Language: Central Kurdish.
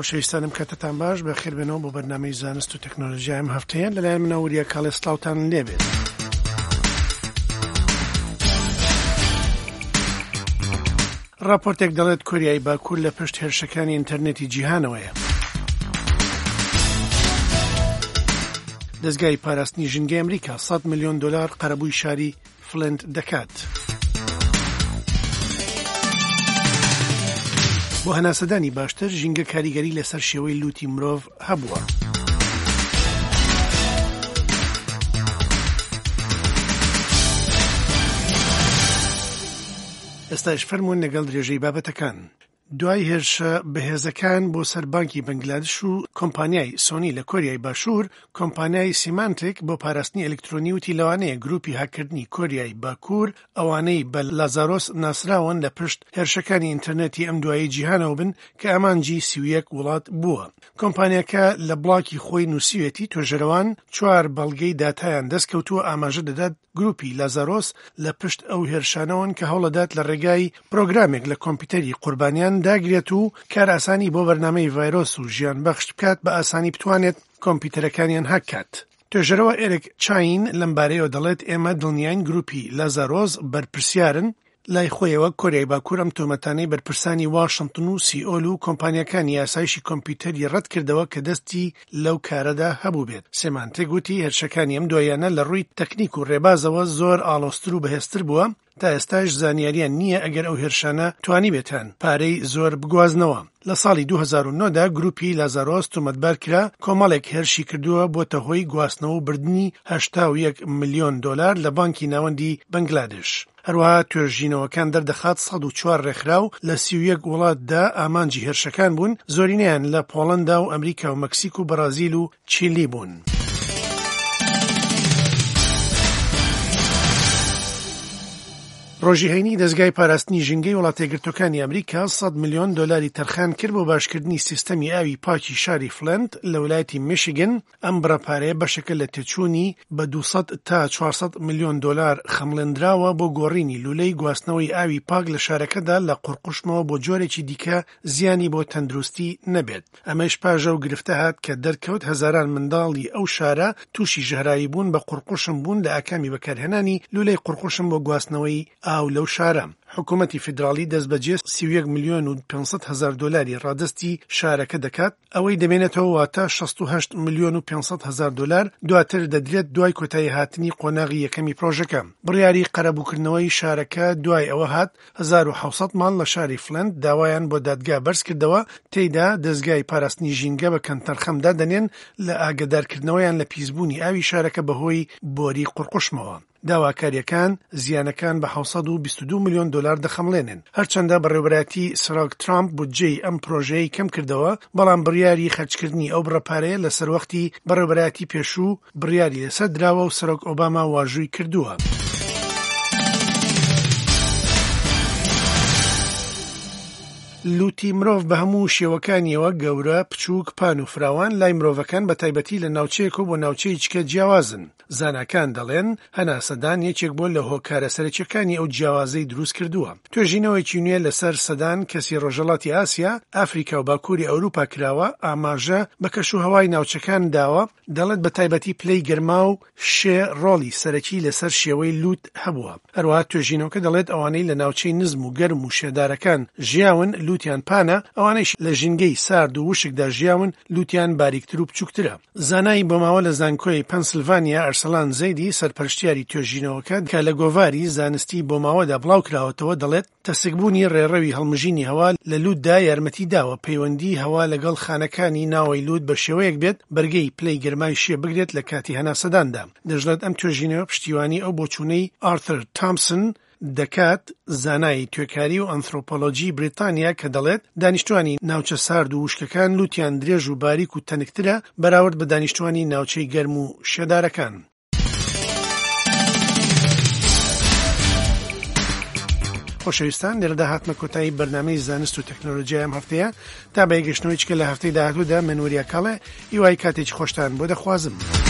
خۆشەویستانم کاتتان باش بە خێربێنەوە بۆ بەرنامەی زانست و تەکنۆلۆژیا ئەم هەفتەیە لەلایەن منە وریە کاڵێ سڵاوتان لێبێت. راپۆرتێک دەڵێت کۆریای باکوور لە پشت هێرشەکانی ئینتەرنێتی جیهانەوەیە. دەزگای پاراستنی ژینگەی ئەمریکا 100 ملیۆن دلار قەرەبووی شاری فلنت دەکات. بۆ هەناسەدانی باشتر ژینگە کاریگەری لەسەر شێوەی لوتی مرۆڤ هەبووە. ئێستاش فەرموون لەگەڵ درێژەی بابەتەکان. دوای هێرشە بەهێزەکان بۆ سەر بانکی بەنگلادێش و کۆمپانیای سۆنی لە کۆریای باشوور، کۆمپانیای سیمانتێک بۆ پاراستنی ئەلکترۆنی وتی لەوانەیە گروپی هاکردنی کۆریای باکوور ئەوانەی بە لازاڕۆس ناسراون لە پشت هێرشەکانی ئینتەرنێتی ئەم دوایی جیهانەوە بن کە ئامانجی 31 وڵات بووە. کۆمپانیاکە لە بڵاکی خۆی نووسیوێتی تۆژەرەوان 4 بەڵگەی داتایان دەستکەوتووە ئاماژە دەدات گروپی لازاڕۆس لە پشت ئەو هێرشانەوەن کە هەوڵەدات لە ڕێگای پرۆگرامێک لە کۆمپیوتەری قوربانیان داگرێت و کار ئاسانی بۆ بەرنامەی ڤایرۆس و ژیان بەخش بکات بە ئاسانی بتوانێت کۆمپیوتەرەکانیان هەکات. توێژەرەوە ئێرێک چاین لەم بارەیەوە دەڵێت ئێمە دڵنیاین گروپی لازاڕۆس بەرپرسیارن لای خۆیەوە کۆریای باکوور ئەم تۆمەتانەی بەرپرسانی واشنگتن و سیئۆل و کۆمپانیەکانی یاسایشی کۆمپیوتەری ڕەت کردەوە کە دەستی لەو کارەدا هەبوو بێت. سێمانتێک گوتی هێرشەکانی ئەم دوایانە لە ڕووی تەکنیک و ڕێبازەوە زۆر ئاڵۆزتر و بەهێزتر بووە، تا ئێستاش زانیاریان نییە ئەگەر ئەو هێرشانە توانی بێتان پارەی زۆر بگوازنەوە. لە ساڵی 2009دا گروپی لازاڕۆس تۆمەتبار کرا کۆمەڵێک هێرشی کردووە بۆتە هۆی گواستنەوە و بردننی 81 ملیۆن دلار لە بانکی ناوەندی بەنگلادێش. هەروەها توێژینەوەکان دەردەخات 104 ڕێکخراو لە 31 وڵاتدا ئامانجی هێرشەکان بوون، زۆرینەیان لە پۆڵەندا و ئەمریکا و مەکسیک و بەرازیل و چیلی بوون. ڕۆژی هەینی دەزگای پاراستنی ژینگەی وڵاتە یەکگرتووەکانی ئەمریکا 100 ملیۆن دلاری تەرخان کرد بۆ باشکردنی سیستەمی ئاوی پاکی شاری فلنت لە ویلایەتی میشیگن. ئەم بڕەپارەیە بەشەکە لە تێچوونی بە 200 تا 400 ملیۆن دلار خەمڵێنراوە بۆ گۆڕینی لولەی گواستنەوەی ئاوی پاک لە شارەکەدا لە قورقوشمەوە بۆ جۆرێکی دیکە زیانی بۆ تەندروستی نەبێت. ئەمەش پاژە و گرفتە هات کە دەرکەوت هەزاران منداڵی ئەو شارە تووشی ژەهرایی بوون بە قورقوشم بوون لە ئاکامی بەکارهێنانی لولەی قورقوشم بۆ گواستنەوەی ئاو لەو شارە. حکوومەتی فیدراڵی دەستبەجێ 31 ملیۆن و 500 هزار دلاری ڕادستی شارەکە دەکات، ئەوەی دەمێنێتەوە واتە 68 ملیۆن و 500 هزار دلار دواتر دەدرێت دوای کۆتایی هاتنی قۆناغی یەکەمی پرۆژەکە. بڕیاری قەرەبووکردنەوەی شارەکە دوای ئەوە هات 1700 ماڵ لە شاری فلنت داوایان بۆ دادگا بەرز کردەوە، تێیدا دەزگای پاراستنی ژینگە بە کەمتەرخەمدا دەنێن لە ئاگدارکردنەوەیان لە پیسبوونی ئاوی شارەکە بەهۆی بۆری قورقوشمەوە. داواکاریەکان زیانەکان بە 722 ملیۆن دلار دەخەمڵێنن. هەرچەندە بەڕێوەبەرەتی سەرۆک ترامپ بودجەی ئەم پرۆژەی کەم کردەوە، بەڵام بڕیاری خەرجکردنی ئەو بڕەپارەیە لە سەروەختی بەڕێوەبەرەتی پێشوو بڕیاری لەسەر دراوە و سەرۆک ئۆباما واژووی کردووە. لوتی مرۆڤ بە هەموو شێوەکانیەوە گەورە، بچووک، پان و فراوان لای مرۆڤەکان بە تایبەتی لە ناوچەیەک و بۆ ناوچەی چکە جیاوازن. زاناکان دەڵێن هەناسەدان یەکێک بۆ لە هۆکارە سەرەکیەکانی ئەو جیاوازەی دروست کردووە. توێژینەوەیکی نوێ لەسەر سەدان کەسی ڕۆژهەڵاتی ئاسیا، ئافریکا و باکووری ئەوروپا کراوە، ئاماژە بە کەشوهەوای ناوچەکان داوە. دەڵێت بە تایبەتی پلەی گەرما و شێ ڕۆڵی سەرەکی لەسەر شێوەی لوت هەبووە. هەروەها توێژینەوەکە دەڵێت ئەوانەی لە ناوچەی نزم و گەرم و شێدارەکان ژیاون لوتیان پانە، ئەوانەیش لە ژینگەی سارد و وشکدا ژیاون لوتیان باریکتر و بچووکترە. زانای بۆماوە لە زانکۆی پەنسیلڤانیا ئەرسەلان زەیدی سەرپەرشتیاری توێژینەوەکە کە لە گۆڤاری زانستی بۆماوەدا بڵاو کراوەتەوە دەڵێت تەسکبوونی ڕێڕەوی هەڵمژینی هەوا لە لوتدا یارمەتی داوە پەیوەندی هەوا لەگەڵ خانەکانی ناوەی لوت بە شێوەیەک بێت بەرگەی پلەی گەرمای شێ بگرێت لە کاتی هەناسەداندا. دەژڵێت ئەم توێژینەوە پشتیوانی ئەو بۆچوونەی ئارتر تامسن دەکات، زانای توێکاری و ئەنترۆپۆلۆجی بریتانیا، کە دەڵێت دانیشتوانی ناوچە سارد و وشکەکان لوتیان درێژ و باریک و تەنکترە بەراورد بە دانیشتوانی ناوچەی گەرم و شێدارەکان. خۆشەویستان، لێرەدا هاتمە کۆتایی بەرنامەی زانست و تەکنۆلۆژیا ئەم هەفتەیە. تا بەیگەشتنەوەی چکە لە هەفتەی داهاتوودا من وریە کاڵێ هیوای کاتێکی خۆشتان بۆ دەخوازم.